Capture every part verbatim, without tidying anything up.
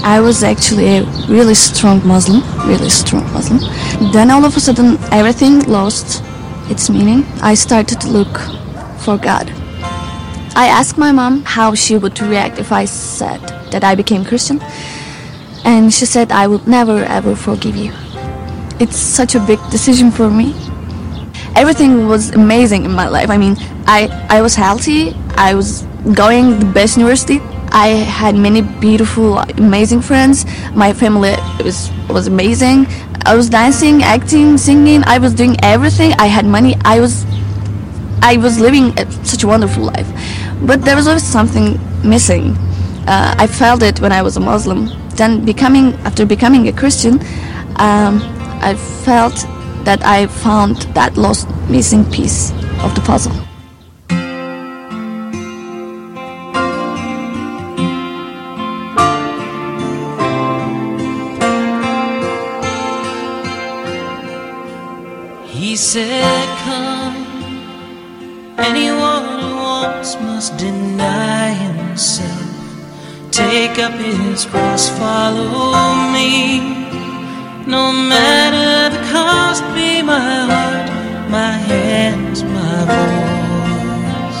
I was actually a really strong Muslim, really strong Muslim. Then all of a sudden, everything lost its meaning. I started to look for God. I asked my mom how she would react if I said that I became Christian. And she said, I would never ever forgive you. It's such a big decision for me. Everything was amazing in my life. I mean, I, I was healthy, I was going to the best university. I had many beautiful, amazing friends. My family was was amazing. I was dancing, acting, singing. I was doing everything. I had money. I was I was living a, such a wonderful life. But there was always something missing. Uh, I felt it when I was a Muslim. Then becoming after becoming a Christian, um, I felt that I found that lost missing piece of the puzzle. He said, come, anyone who wants must deny himself, take up his cross, follow me. No matter the cost, be my heart, my hands, my voice.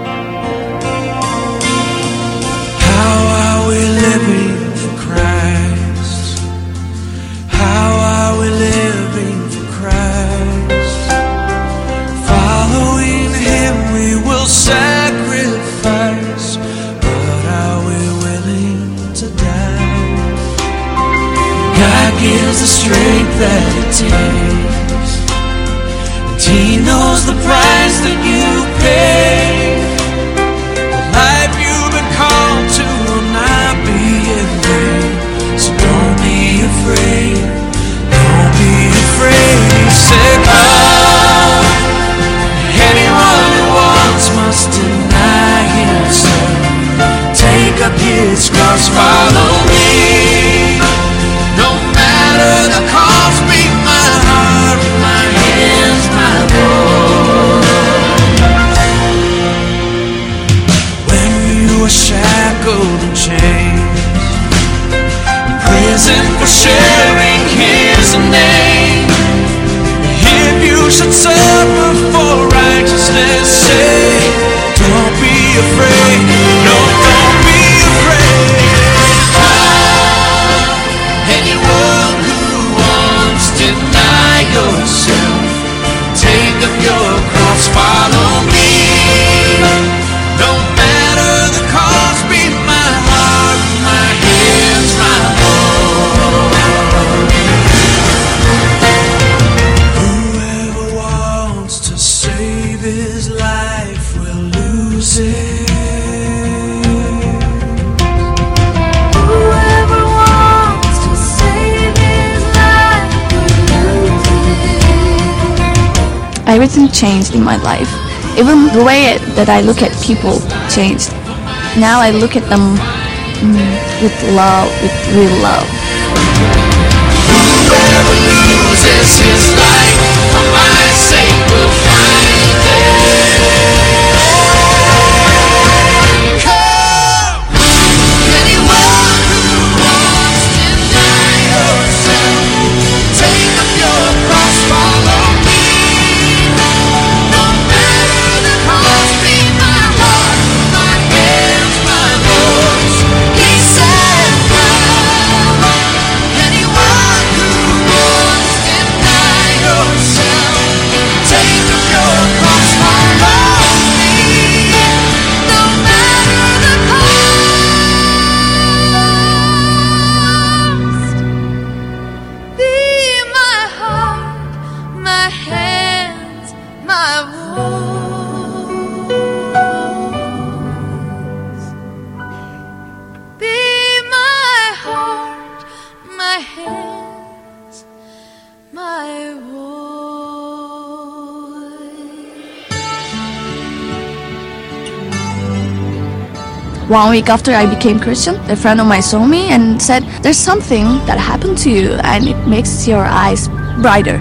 How are we living for Christ? How are we living for Christ? Following him we will sacrifice, but are we willing to die? God gives the strength that it takes, and he knows the price that you pay. The life you've been called to will not be in vain, so don't be afraid, don't be afraid. He said, come, anyone who wants must deny himself, take up his cross, follow me. No matter the cost, be my heart, my hands, my voice. When you are shackled and chained, in prison for sharing his name, if you should suffer for righteousness' sake, don't be afraid, no, don't be afraid. Anyone who wants, deny yourself, take up your cross, follow me. No matter the cost, be my heart, my hands, my voice. Whoever wants to save his life will lose it. Everything changed in my life. Even the way that I look at people changed. Now I look at them mm, with love, with real love. Whoever loses his life for my sake will find it. Come, anyone who wants, deny yourself, take up your cross, follow me. No matter the cost, be my heart, my hands, my voice. He said, come, anyone who wants, deny yourself, take up your cross, follow me. No matter the cost, be my heart, my hands, my voice. Be my heart, my hands, my voice. One week after I became Christian, a friend of mine saw me and said, there's something that happened to you and it makes your eyes brighter.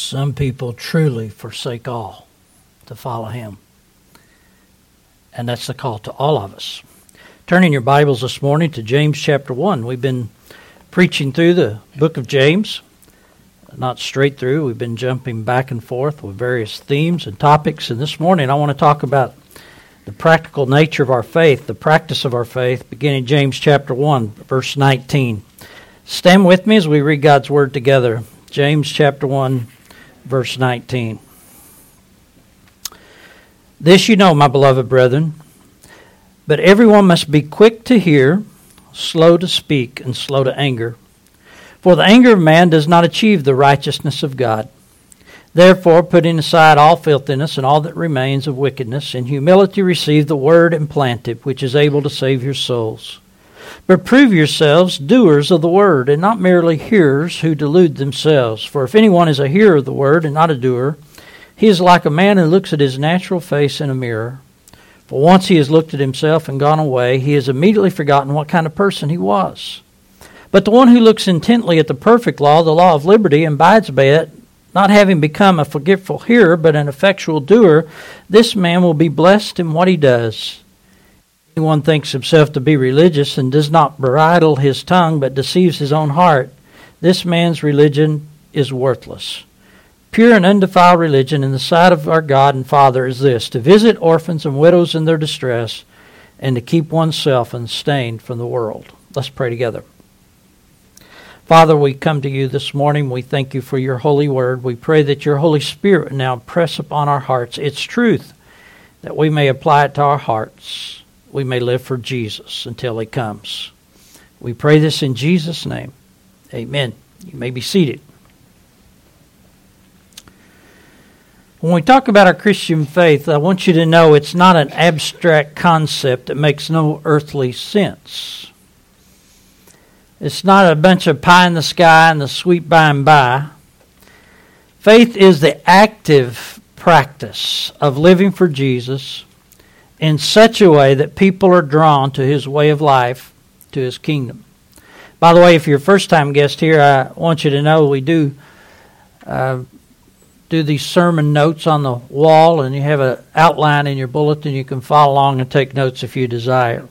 Some people truly forsake all to follow him. And that's the call to all of us. Turning your Bibles this morning to James chapter one. We've been preaching through the book of James. Not straight through. We've been jumping back and forth with various themes and topics. And this morning I want to talk about the practical nature of our faith, the practice of our faith, beginning James chapter one, verse nineteen. Stand with me as we read God's Word together. James chapter one, verse nineteen. This you know, my beloved brethren, but everyone must be quick to hear, slow to speak, and slow to anger. For the anger of man does not achieve the righteousness of God. Therefore, putting aside all filthiness and all that remains of wickedness, in humility receive the word implanted, which is able to save your souls. But prove yourselves doers of the word, and not merely hearers who delude themselves. For if anyone is a hearer of the word and not a doer, he is like a man who looks at his natural face in a mirror. For once he has looked at himself and gone away, he has immediately forgotten what kind of person he was. But the one who looks intently at the perfect law, the law of liberty, and abides by it, not having become a forgetful hearer, but an effectual doer, this man will be blessed in what he does. If anyone thinks himself to be religious and does not bridle his tongue, but deceives his own heart, this man's religion is worthless. Pure and undefiled religion in the sight of our God and Father is this, to visit orphans and widows in their distress, and to keep oneself unstained from the world. Let's pray together. Father, we come to you this morning. We thank you for your holy word. We pray that your Holy Spirit now press upon our hearts its truth, that we may apply it to our hearts. We may live for Jesus until he comes. We pray this in Jesus' name. Amen. You may be seated. When we talk about our Christian faith, I want you to know it's not an abstract concept that makes no earthly sense. It's not a bunch of pie in the sky and the sweet by and by. Faith is the active practice of living for Jesus in such a way that people are drawn to his way of life, to his kingdom. By the way, if you're a first-time guest here, I want you to know we do uh, do these sermon notes on the wall, and you have an outline in your bulletin. You can follow along and take notes if you desire.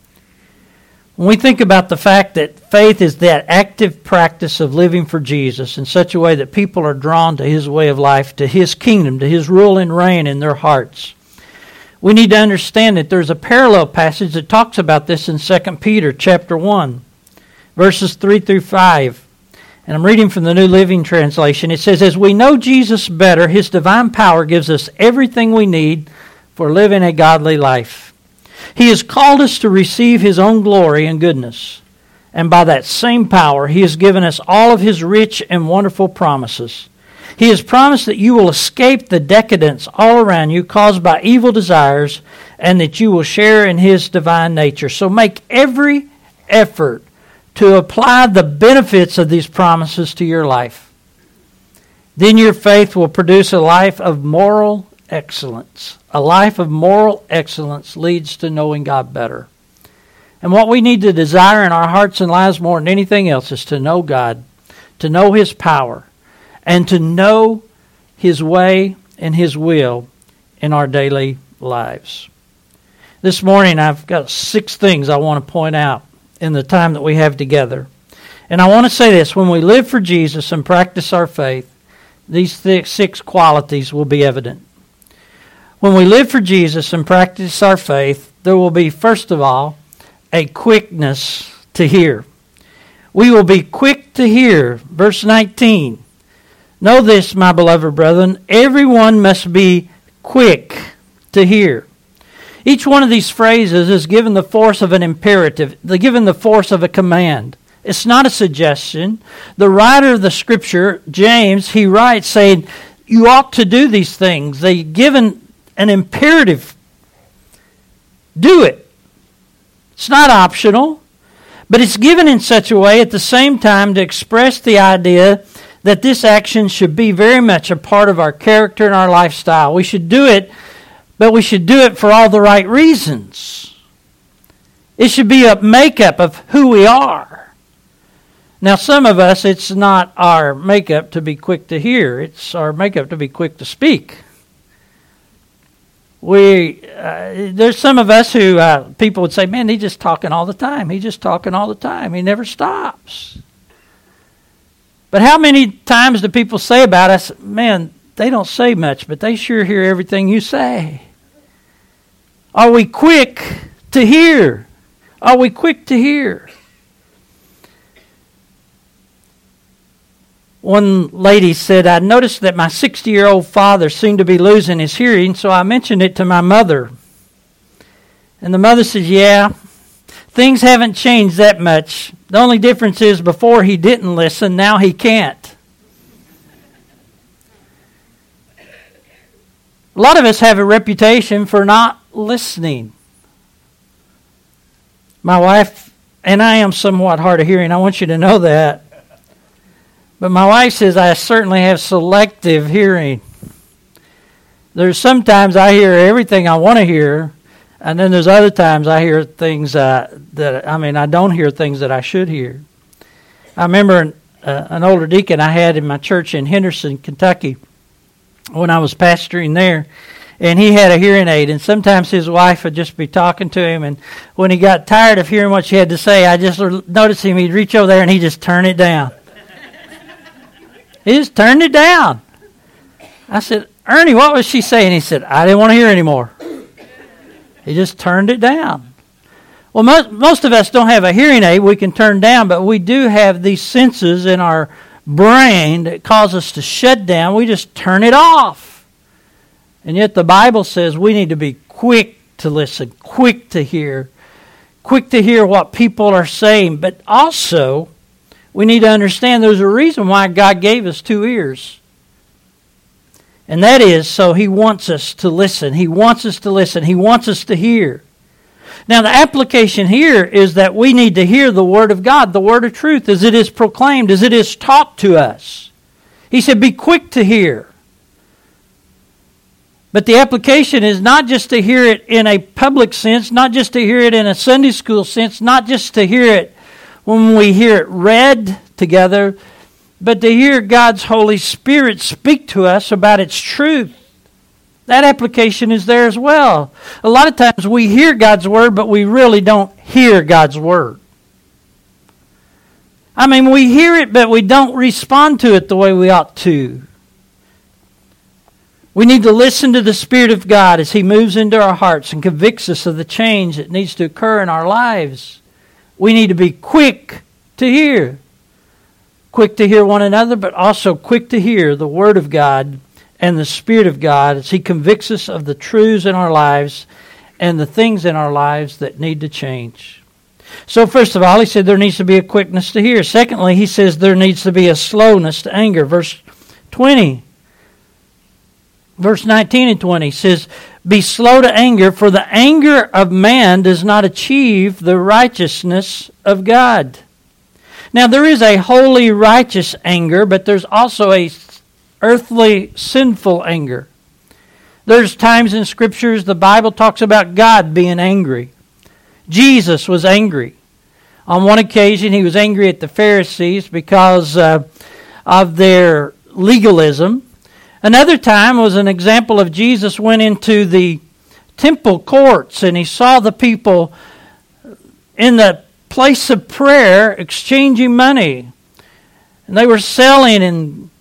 When we think about the fact that faith is that active practice of living for Jesus in such a way that people are drawn to his way of life, to his kingdom, to his rule and reign in their hearts, we need to understand that there's a parallel passage that talks about this in Second Peter chapter one, verses three through five. And I'm reading from the New Living Translation. It says, as we know Jesus better, his divine power gives us everything we need for living a godly life. He has called us to receive his own glory and goodness. And by that same power, he has given us all of his rich and wonderful promises. He has promised that you will escape the decadence all around you caused by evil desires, and that you will share in his divine nature. So make every effort to apply the benefits of these promises to your life. Then your faith will produce a life of moral excellence. A life of moral excellence leads to knowing God better. And what we need to desire in our hearts and lives more than anything else is to know God, to know his power, and to know his way and his will in our daily lives. This morning I've got six things I want to point out in the time that we have together. And I want to say this, when we live for Jesus and practice our faith, these six qualities will be evident. When we live for Jesus and practice our faith, there will be, first of all, a quickness to hear. We will be quick to hear. Verse nineteen. Know this, my beloved brethren, everyone must be quick to hear. Each one of these phrases is given the force of an imperative. They're given the force of a command. It's not a suggestion. The writer of the Scripture, James, he writes saying, you ought to do these things. They're given an imperative. Do it. It's not optional, but it's given in such a way at the same time to express the idea that this action should be very much a part of our character and our lifestyle. We should do it, but we should do it for all the right reasons. It should be a makeup of who we are. Now, some of us, it's not our makeup to be quick to hear. It's our makeup to be quick to speak. We uh, there's some of us who uh, people would say, man, he's just talking all the time. He's just talking all the time. He never stops. But how many times do people say about us, man, they don't say much, but they sure hear everything you say? Are we quick to hear? Are we quick to hear? One lady said, I noticed that my sixty-year-old father seemed to be losing his hearing, so I mentioned it to my mother. And the mother says, yeah, things haven't changed that much. The only difference is before he didn't listen, now he can't. A lot of us have a reputation for not listening. My wife, and I am somewhat hard of hearing, I want you to know that. But my wife says I certainly have selective hearing. There's sometimes I hear everything I want to hear, and then there's other times I hear things uh, that, I mean, I don't hear things that I should hear. I remember an, uh, an older deacon I had in my church in Henderson, Kentucky, when I was pastoring there, and he had a hearing aid, and sometimes his wife would just be talking to him, and when he got tired of hearing what she had to say, I just noticed him, he'd reach over there and he'd just turn it down. He just turned it down. I said, Ernie, what was she saying? He said, I didn't want to hear anymore. He just turned it down. Well, most, most of us don't have a hearing aid we can turn down, but we do have these senses in our brain that cause us to shut down. We just turn it off. And yet the Bible says we need to be quick to listen, quick to hear, quick to hear what people are saying, but also we need to understand there's a reason why God gave us two ears. And that is so He wants us to listen. He wants us to listen. He wants us to hear. Now the application here is that we need to hear the Word of God, the Word of truth, as it is proclaimed, as it is taught to us. He said, be quick to hear. But the application is not just to hear it in a public sense, not just to hear it in a Sunday school sense, not just to hear it when we hear it read together, but to hear God's Holy Spirit speak to us about its truth. That application is there as well. A lot of times we hear God's Word, but we really don't hear God's Word. I mean, we hear it, but we don't respond to it the way we ought to. We need to listen to the Spirit of God as He moves into our hearts and convicts us of the change that needs to occur in our lives. We need to be quick to hear. Quick to hear one another, but also quick to hear the Word of God and the Spirit of God as He convicts us of the truths in our lives and the things in our lives that need to change. So first of all, he said there needs to be a quickness to hear. Secondly, he says there needs to be a slowness to anger. Verse twenty. Verse nineteen and twenty says, be slow to anger, for the anger of man does not achieve the righteousness of God. Now there is a holy, righteous anger, but there's also a earthly, sinful anger. There's times in Scriptures the Bible talks about God being angry. Jesus was angry. On one occasion he was angry at the Pharisees because uh, of their legalism. Another time was an example of Jesus went into the temple courts and he saw the people in the place of prayer exchanging money. And they were selling and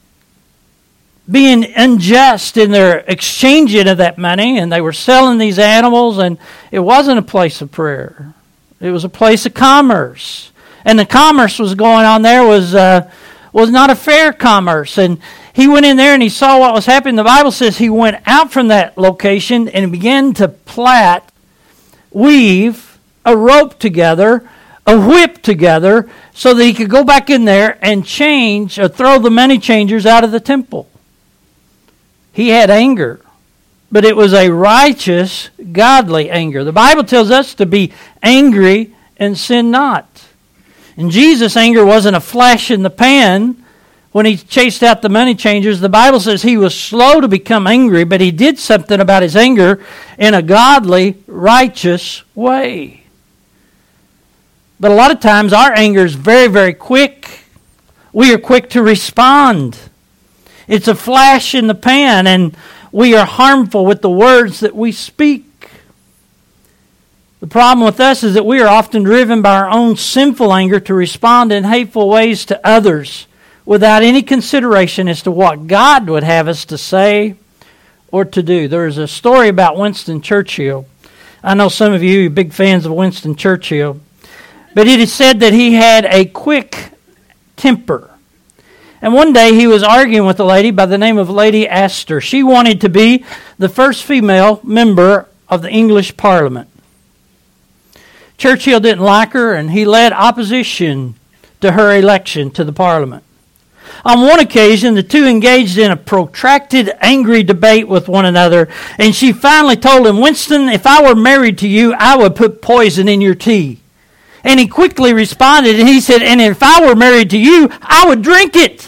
being unjust in their exchanging of that money. And they were selling these animals, and it wasn't a place of prayer. It was a place of commerce. And the commerce was going on there was uh, was not a fair commerce. And he went in there and he saw what was happening. The Bible says he went out from that location and began to plait, weave a rope together, a whip together, so that he could go back in there and change or throw the money changers out of the temple. He had anger, but it was a righteous, godly anger. The Bible tells us to be angry and sin not. And Jesus' anger wasn't a flash in the pan when he chased out the money changers. The Bible says he was slow to become angry, but he did something about his anger in a godly, righteous way. But a lot of times our anger is very, very quick. We are quick to respond. It's a flash in the pan, and we are harmful with the words that we speak. The problem with us is that we are often driven by our own sinful anger to respond in hateful ways to others without any consideration as to what God would have us to say or to do. There is a story about Winston Churchill. I know some of you are big fans of Winston Churchill. But it is said that he had a quick temper. And one day he was arguing with a lady by the name of Lady Astor. She wanted to be the first female member of the English Parliament. Churchill didn't like her, and he led opposition to her election to the Parliament. On one occasion, the two engaged in a protracted, angry debate with one another, and she finally told him, "Winston, if I were married to you, I would put poison in your tea." And he quickly responded, and he said, "And if I were married to you, I would drink it."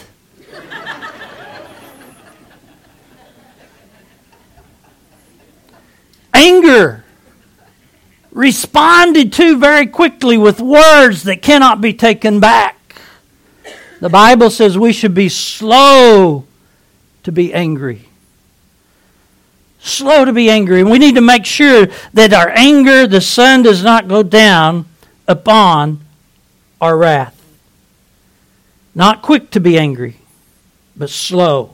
Anger responded to very quickly with words that cannot be taken back. The Bible says we should be slow to be angry. Slow to be angry. And we need to make sure that our anger, the sun does not go down upon our wrath. Not quick to be angry, but slow.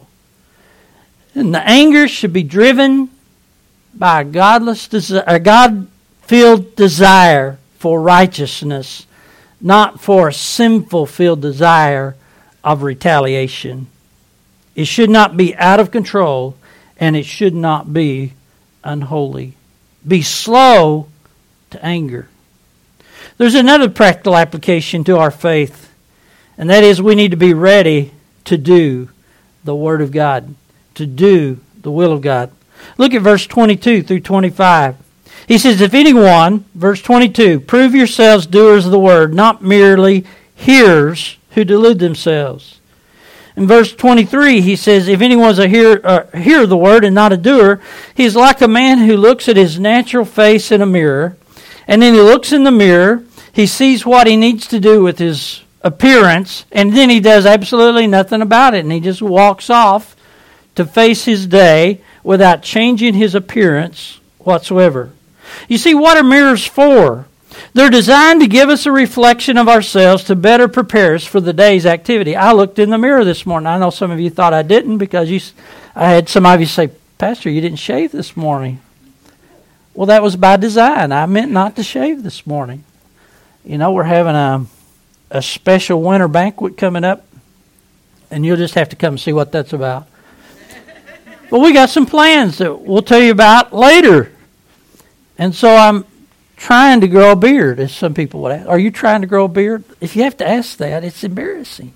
And the anger should be driven by a godless, a God-filled desire for righteousness, not for a sinful-filled desire of retaliation. It should not be out of control, and it should not be unholy. Be slow to anger. There's another practical application to our faith, and that is we need to be ready to do the Word of God, to do the will of God. Look at verse twenty-two through twenty-five. He says, "If anyone," verse twenty-two, "prove yourselves doers of the Word, not merely hearers who delude themselves." In verse twenty-three, he says, "If anyone's a hear, uh, hear of the Word and not a doer, he is like a man who looks at his natural face in a mirror, and then he looks in the mirror, he sees what he needs to do with his appearance, and then he does absolutely nothing about it, and he just walks off to face his day without changing his appearance whatsoever." You see, what are mirrors for? They're designed to give us a reflection of ourselves to better prepare us for the day's activity. I looked in the mirror this morning. I know some of you thought I didn't because you, I had some of you say, "Pastor, you didn't shave this morning." Well, that was by design. I meant not to shave this morning. You know, we're having a, a special winter banquet coming up, and you'll just have to come and see what that's about. But we got some plans that we'll tell you about later. And so I'm trying to grow a beard, as some people would ask. Are you trying to grow a beard? If you have to ask that, it's embarrassing.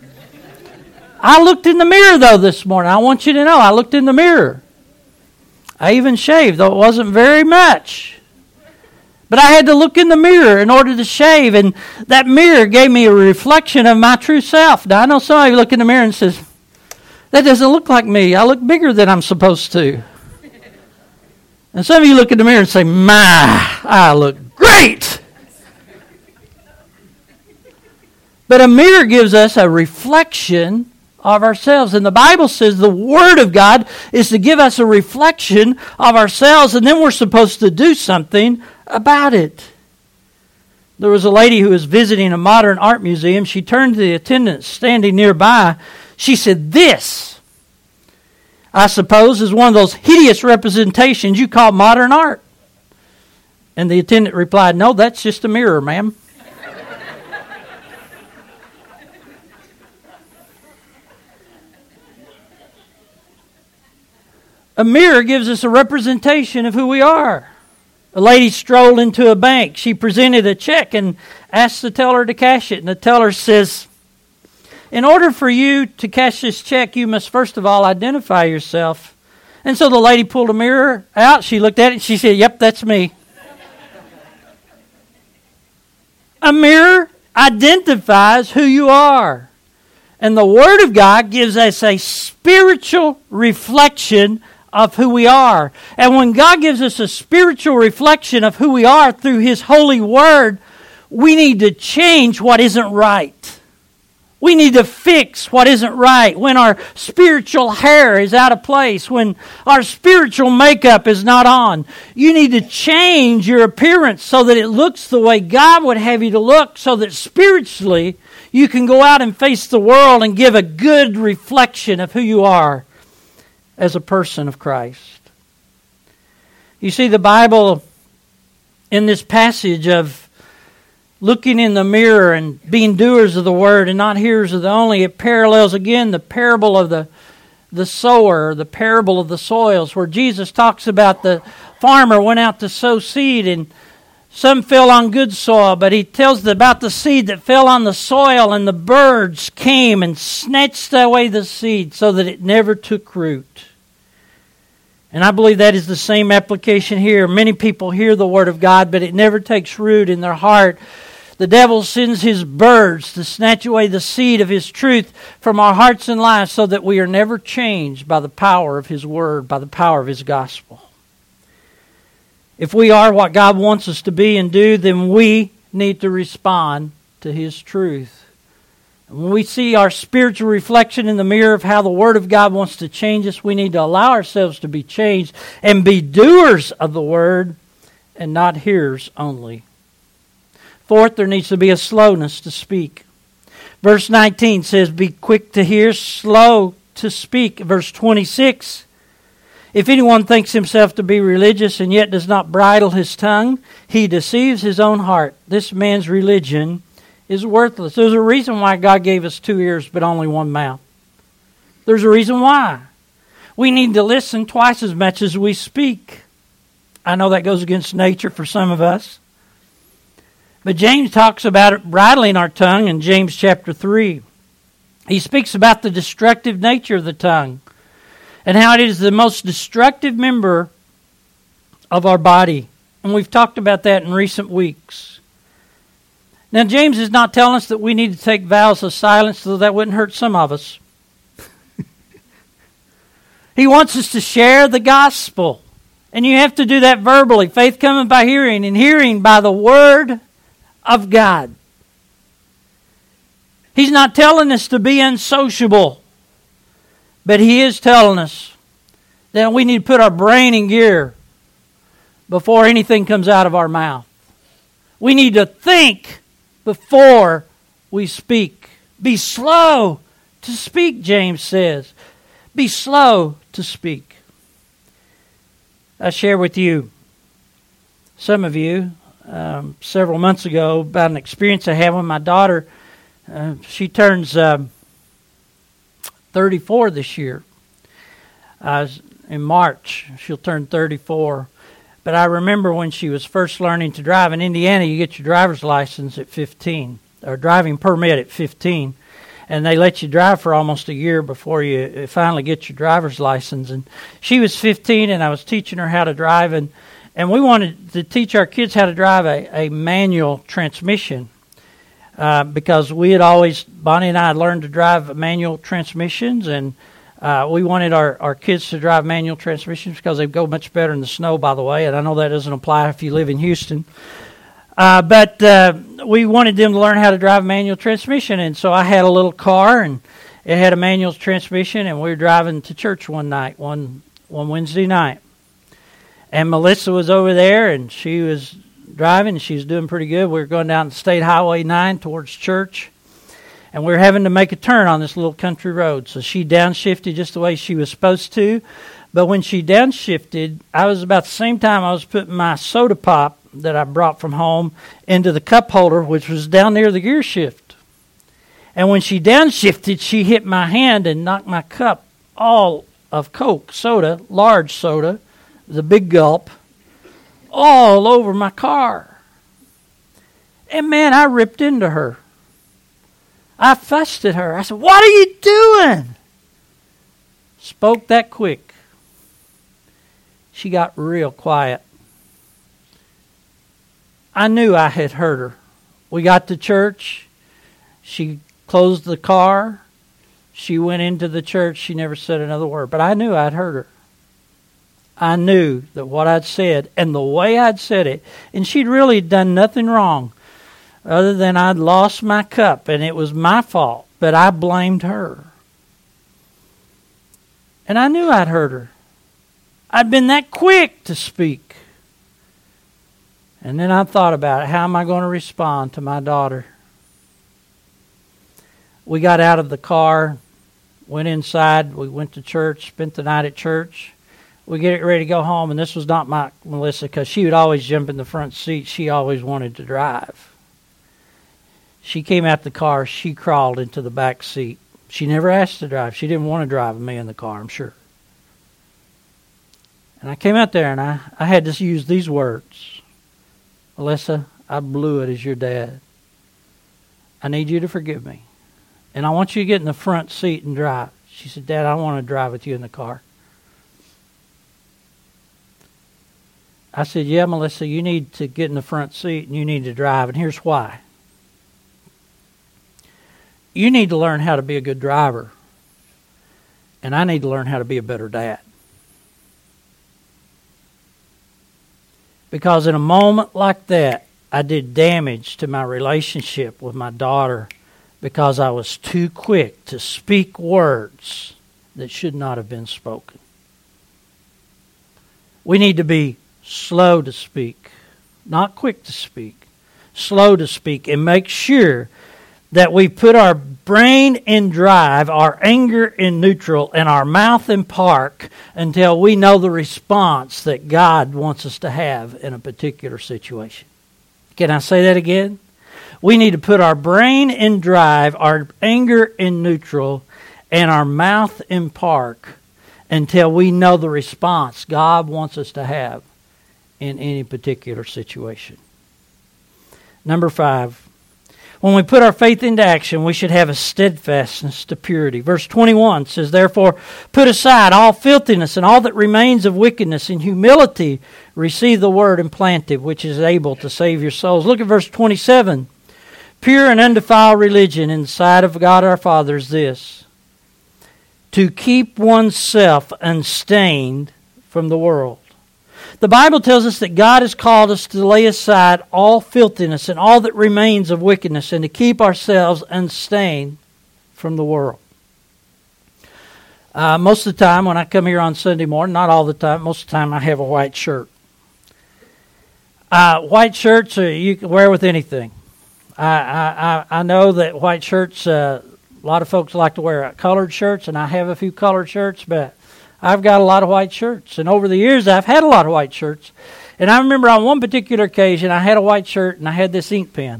I looked in the mirror, though, this morning. I want you to know, I looked in the mirror. I even shaved, though it wasn't very much. But I had to look in the mirror in order to shave, and that mirror gave me a reflection of my true self. Now, I know somebody look in the mirror and says, "That doesn't look like me. I look bigger than I'm supposed to." And some of you look in the mirror and say, "My, I look great." But a mirror gives us a reflection of ourselves. And the Bible says the Word of God is to give us a reflection of ourselves, and then we're supposed to do something about it. There was a lady who was visiting a modern art museum. She turned to the attendant standing nearby. She said, "This, I suppose, is one of those hideous representations you call modern art." And the attendant replied, "No, that's just a mirror, ma'am." A mirror gives us a representation of who we are. A lady strolled into a bank. She presented a check and asked the teller to cash it. And the teller says, "In order for you to cash this check, you must first of all identify yourself." And so the lady pulled a mirror out. She looked at it and she said, "Yep, that's me." A mirror identifies who you are. And the Word of God gives us a spiritual reflection of who we are. And when God gives us a spiritual reflection of who we are through His holy Word, we need to change what isn't right. We need to fix what isn't right. When our spiritual hair is out of place, when our spiritual makeup is not on, you need to change your appearance so that it looks the way God would have you to look, so that spiritually you can go out and face the world and give a good reflection of who you are as a person of Christ. You see, the Bible in this passage of looking in the mirror and being doers of the word and not hearers of the only, it parallels again the parable of the, the sower, the parable of the soils, where Jesus talks about the farmer went out to sow seed and some fell on good soil, but he tells about the seed that fell on the soil and the birds came and snatched away the seed so that it never took root. And I believe that is the same application here. Many people hear the Word of God, but it never takes root in their heart. The devil sends his birds to snatch away the seed of his truth from our hearts and lives so that we are never changed by the power of his Word, by the power of his gospel. If we are what God wants us to be and do, then we need to respond to his truth. When we see our spiritual reflection in the mirror of how the Word of God wants to change us, we need to allow ourselves to be changed and be doers of the Word and not hearers only. Fourth, there needs to be a slowness to speak. Verse nineteen says, be quick to hear, slow to speak. Verse twenty-six, if anyone thinks himself to be religious and yet does not bridle his tongue, he deceives his own heart. This man's religion is worthless. There's a reason why God gave us two ears but only one mouth. There's a reason why. We need to listen twice as much as we speak. I know that goes against nature for some of us. But James talks about it, bridling our tongue in James chapter three. He speaks about the destructive nature of the tongue and how it is the most destructive member of our body. And we've talked about that in recent weeks. Now, James is not telling us that we need to take vows of silence, though that wouldn't hurt some of us. He wants us to share the gospel. And you have to do that verbally. Faith cometh by hearing, and hearing by the Word of God. He's not telling us to be unsociable, but he is telling us that we need to put our brain in gear before anything comes out of our mouth. We need to think before we speak. Be slow to speak, James says. Be slow to speak. I share with you, some of you, um, several months ago, about an experience I had with my daughter. Uh, she turns um, thirty-four this year. Uh, in March, she'll turn thirty-four. But I remember when she was first learning to drive. In Indiana, you get your driver's license at fifteen, or driving permit at fifteen. And they let you drive for almost a year before you finally get your driver's license. And she was fifteen, and I was teaching her how to drive. And, and we wanted to teach our kids how to drive a, a manual transmission. Uh, because we had always, Bonnie and I had learned to drive manual transmissions, and uh, we wanted our, our kids to drive manual transmissions because they go much better in the snow, by the way, and I know that doesn't apply if you live in Houston. Uh, but uh, we wanted them to learn how to drive a manual transmission, and so I had a little car, and it had a manual transmission, and we were driving to church one night, one, one Wednesday night. And Melissa was over there, and she was driving. She was doing pretty good. We were going down State Highway nine towards church, and we were having to make a turn on this little country road. So she downshifted just the way she was supposed to. But when she downshifted, I was about the same time I was putting my soda pop that I brought from home into the cup holder, which was down near the gear shift. And when she downshifted, she hit my hand and knocked my cup all of Coke, soda, large soda, the big gulp, all over my car. And man, I ripped into her. I fussed at her. I said, "What are you doing?" Spoke that quick. She got real quiet. I knew I had hurt her. We got to church. She closed the car. She went into the church. She never said another word. But I knew I'd hurt her. I knew that what I'd said and the way I'd said it, and she'd really done nothing wrong. other than I'd lost my cup and it was my fault, but I blamed her. And I knew I'd hurt her. I'd been that quick to speak. And then I thought about it. How am I going to respond to my daughter? We got out of the car, went inside, we went to church, spent the night at church. We get ready to go home, and this was not my Melissa, because she would always jump in the front seat. She always wanted to drive. She came out the car, she crawled into the back seat. She never asked to drive. She didn't want to drive me in the car, I'm sure. And I came out there, and I, I had to use these words. Melissa, I blew it as your dad. I need you to forgive me. And I want you to get in the front seat and drive. She said, Dad, I want to drive with you in the car. I said, yeah, Melissa, you need to get in the front seat and you need to drive. And here's why. You need to learn how to be a good driver. And I need to learn how to be a better dad. Because in a moment like that, I did damage to my relationship with my daughter because I was too quick to speak words that should not have been spoken. We need to be slow to speak, not quick to speak, slow to speak, and make sure that we put our brain in drive, our anger in neutral, and our mouth in park until we know the response that God wants us to have in a particular situation. Can I say that again? We need to put our brain in drive, our anger in neutral, and our mouth in park until we know the response God wants us to have in any particular situation. Number five, when we put our faith into action, we should have a steadfastness to purity. Verse twenty-one says, therefore, put aside all filthiness and all that remains of wickedness. In humility, receive the word implanted, which is able to save your souls. Look at verse twenty-seven. Pure and undefiled religion in the sight of God our Father is this: to keep oneself unstained from the world. The Bible tells us that God has called us to lay aside all filthiness and all that remains of wickedness and to keep ourselves unstained from the world. Uh, most of the time when I come here on Sunday morning, not all the time, most of the time I have a white shirt. Uh, white shirts are, you can wear with anything. I, I, I know that white shirts, uh, a lot of folks like to wear colored shirts, and I have a few colored shirts, but I've got a lot of white shirts. And over the years, I've had a lot of white shirts. And I remember on one particular occasion, I had a white shirt, and I had this ink pen.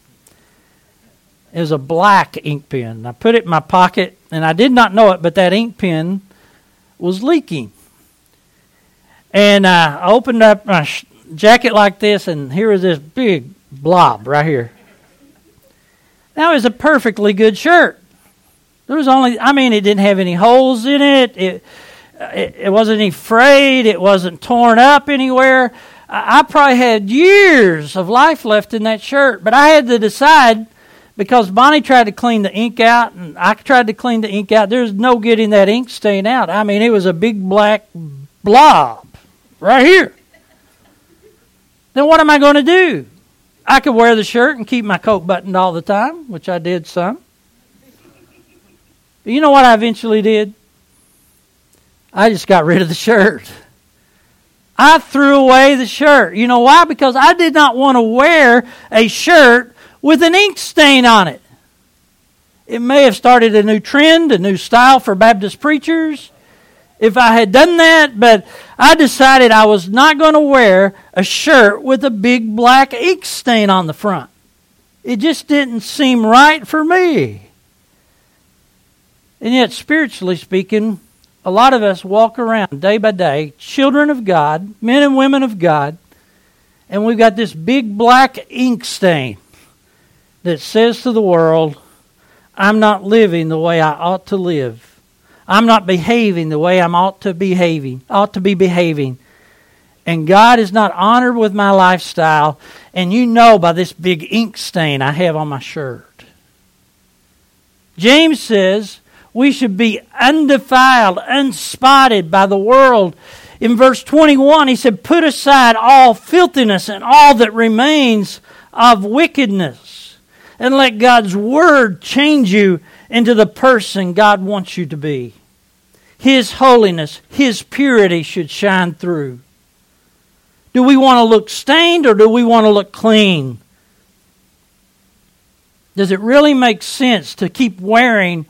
It was a black ink pen. I put it in my pocket, and I did not know it, but that ink pen was leaking. And uh, I opened up my sh- jacket like this, and here was this big blob right here. Now, it was a perfectly good shirt. There was only, I mean, it didn't have any holes in it. It, it, it wasn't any frayed. It wasn't torn up anywhere. I, I probably had years of life left in that shirt, but I had to decide, because Bonnie tried to clean the ink out, and I tried to clean the ink out. There's no getting that ink stain out. I mean, it was a big black blob right here. Then what am I going to do? I could wear the shirt and keep my coat buttoned all the time, which I did some. But you know what I eventually did? I just got rid of the shirt. I threw away the shirt. You know why? Because I did not want to wear a shirt with an ink stain on it. It may have started a new trend, a new style for Baptist preachers, if I had done that, but I decided I was not going to wear a shirt with a big black ink stain on the front. It just didn't seem right for me. And yet, spiritually speaking, a lot of us walk around day by day, children of God, men and women of God, and we've got this big black ink stain that says to the world, I'm not living the way I ought to live. I'm not behaving the way I ought to behaving, ought to be behaving. And God is not honored with my lifestyle. And you know by this big ink stain I have on my shirt. James says we should be undefiled, unspotted by the world. In verse twenty-one, he said, put aside all filthiness and all that remains of wickedness. And let God's Word change you into the person God wants you to be. His holiness, His purity should shine through. Do we want to look stained or do we want to look clean? Does it really make sense to keep wearing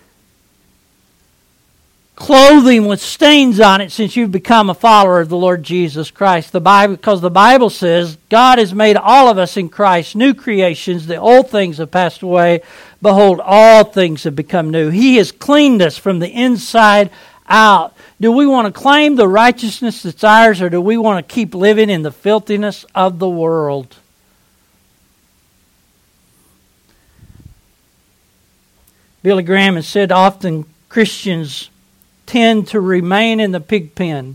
clothing with stains on it since you've become a follower of the Lord Jesus Christ? The Bible, because the Bible says God has made all of us in Christ new creations. The old things have passed away. Behold, all things have become new. He has cleaned us from the inside out. Do we want to claim the righteousness that's ours, or do we want to keep living in the filthiness of the world? Billy Graham has said often Christians tend to remain in the pig pen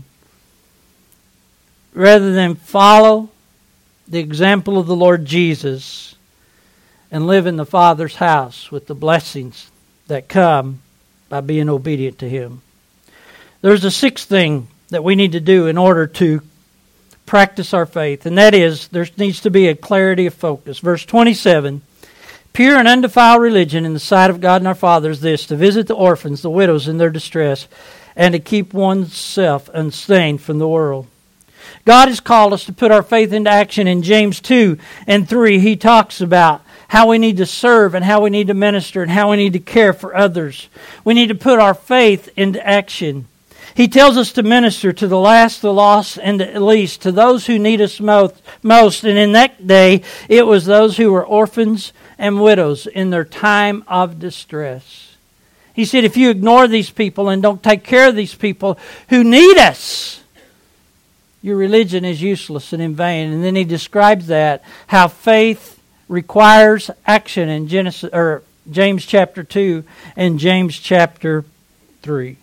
rather than follow the example of the Lord Jesus and live in the Father's house with the blessings that come by being obedient to Him. There's a sixth thing that we need to do in order to practice our faith, and that is there needs to be a clarity of focus. Verse twenty-seven, pure and undefiled religion in the sight of God and our Father is this, to visit the orphans, the widows in their distress, and to keep oneself unstained from the world. God has called us to put our faith into action. In James two and three, he talks about how we need to serve and how we need to minister and how we need to care for others. We need to put our faith into action. He tells us to minister to the last, the lost, and the least, to those who need us most. most. And in that day, it was those who were orphans and widows in their time of distress. He said, if you ignore these people and don't take care of these people who need us, your religion is useless and in vain. And then he describes that, how faith requires action in Genesis or James chapter two and James chapter three.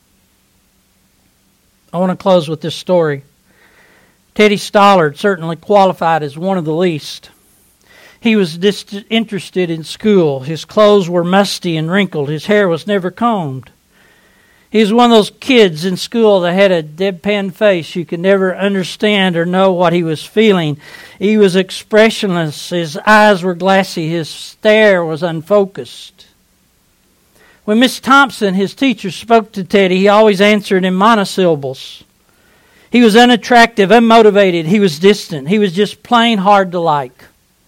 I want to close with this story. Teddy Stollard certainly qualified as one of the least. He was disinterested in school. His clothes were musty and wrinkled. His hair was never combed. He was one of those kids in school that had a deadpan face. You could never understand or know what he was feeling. He was expressionless. His eyes were glassy. His stare was unfocused. When Miss Thompson, his teacher, spoke to Teddy, he always answered in monosyllables. He was unattractive, unmotivated. He was distant. He was just plain hard to like.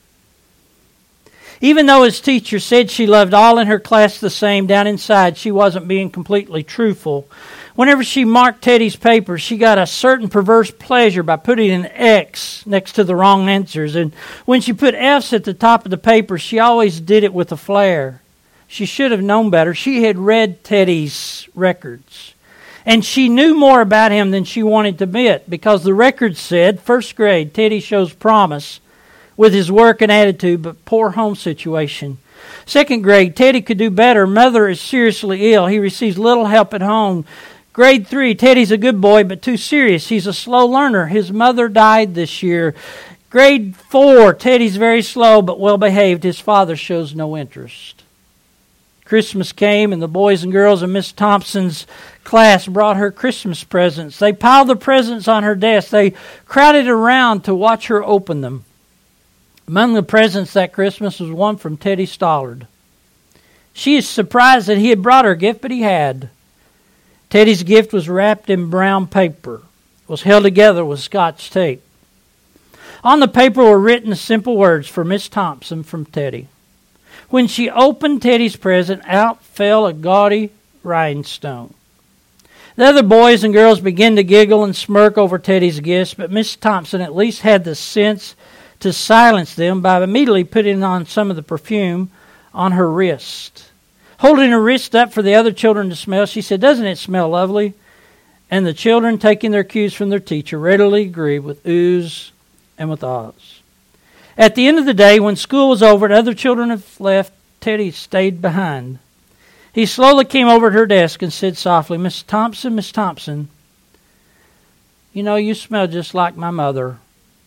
Even though his teacher said she loved all in her class the same, down inside she wasn't being completely truthful. Whenever she marked Teddy's papers, she got a certain perverse pleasure by putting an X next to the wrong answers. And when she put F's at the top of the paper, she always did it with a flair. She should have known better. She had read Teddy's records. And she knew more about him than she wanted to admit, because the records said, first grade, Teddy shows promise with his work and attitude, but poor home situation. Second grade, Teddy could do better. Mother is seriously ill. He receives little help at home. Grade three, Teddy's a good boy, but too serious. He's a slow learner. His mother died this year. Grade four, Teddy's very slow, but well-behaved. His father shows no interest. Christmas came, and the boys and girls in Miss Thompson's class brought her Christmas presents. They piled the presents on her desk. They crowded around to watch her open them. Among the presents that Christmas was one from Teddy Stollard. She is surprised that he had brought her a gift, but he had. Teddy's gift was wrapped in brown paper. It was held together with Scotch tape. On the paper were written the simple words, for Miss Thompson from Teddy. When she opened Teddy's present, out fell a gaudy rhinestone. The other boys and girls began to giggle and smirk over Teddy's gifts, but Miss Thompson at least had the sense to silence them by immediately putting on some of the perfume on her wrist. Holding her wrist up for the other children to smell, she said, "Doesn't it smell lovely?" And the children, taking their cues from their teacher, readily agreed with oohs and with ahs. At the end of the day, when school was over and other children had left, Teddy stayed behind. He slowly came over to her desk and said softly, "Miss Thompson, Miss Thompson, you know, you smell just like my mother.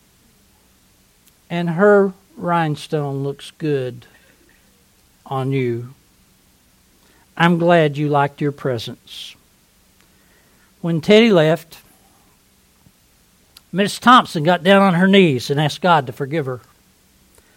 And her rhinestone looks good on you. I'm glad you liked your presents." When Teddy left, Miss Thompson got down on her knees and asked God to forgive her.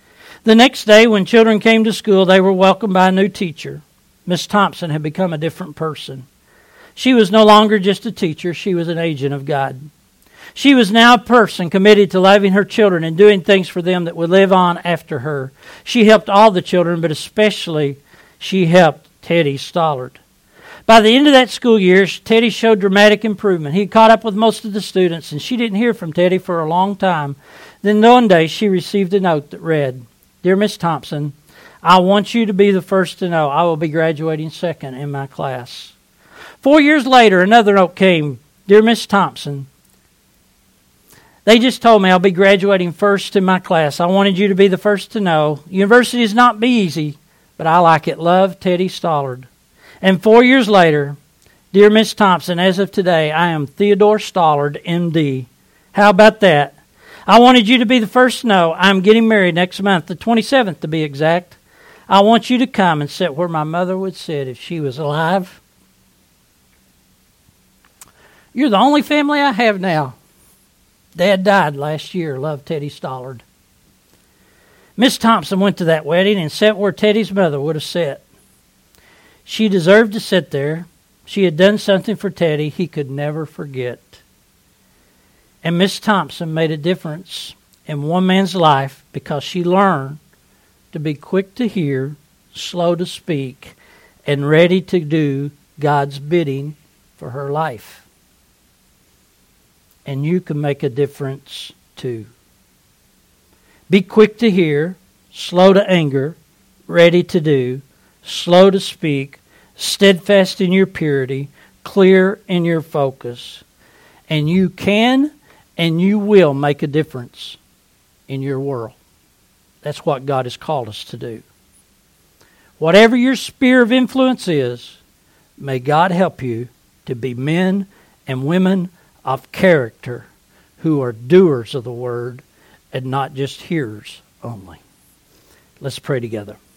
The next day, when children came to school, they were welcomed by a new teacher. Miss Thompson had become a different person. She was no longer just a teacher. She was an agent of God. She was now a person committed to loving her children and doing things for them that would live on after her. She helped all the children, but especially she helped Teddy Stollard. By the end of that school year, Teddy showed dramatic improvement. He caught up with most of the students, and she didn't hear from Teddy for a long time. Then one day, she received a note that read, "Dear Miss Thompson, I want you to be the first to know I will be graduating second in my class." Four years later, another note came, "Dear Miss Thompson, they just told me I'll be graduating first in my class. I wanted you to be the first to know. University is not be easy, but I like it. Love, Teddy Stollard." And four years later, "Dear Miss Thompson, as of today, I am Theodore Stollard, M D. How about that? I wanted you to be the first to know I'm getting married next month, the twenty-seventh to be exact. I want you to come and sit where my mother would sit if she was alive. You're the only family I have now. Dad died last year. Love, Teddy Stollard." Miss Thompson went to that wedding and sat where Teddy's mother would have sat. She deserved to sit there. She had done something for Teddy he could never forget. And Miss Thompson made a difference in one man's life because she learned to be quick to hear, slow to speak, and ready to do God's bidding for her life. And you can make a difference too. Be quick to hear, slow to anger, ready to do, slow to speak, steadfast in your purity, clear in your focus. And you can and you will make a difference in your world. That's what God has called us to do. Whatever your sphere of influence is, may God help you to be men and women of character who are doers of the word and not just hearers only. Let's pray together.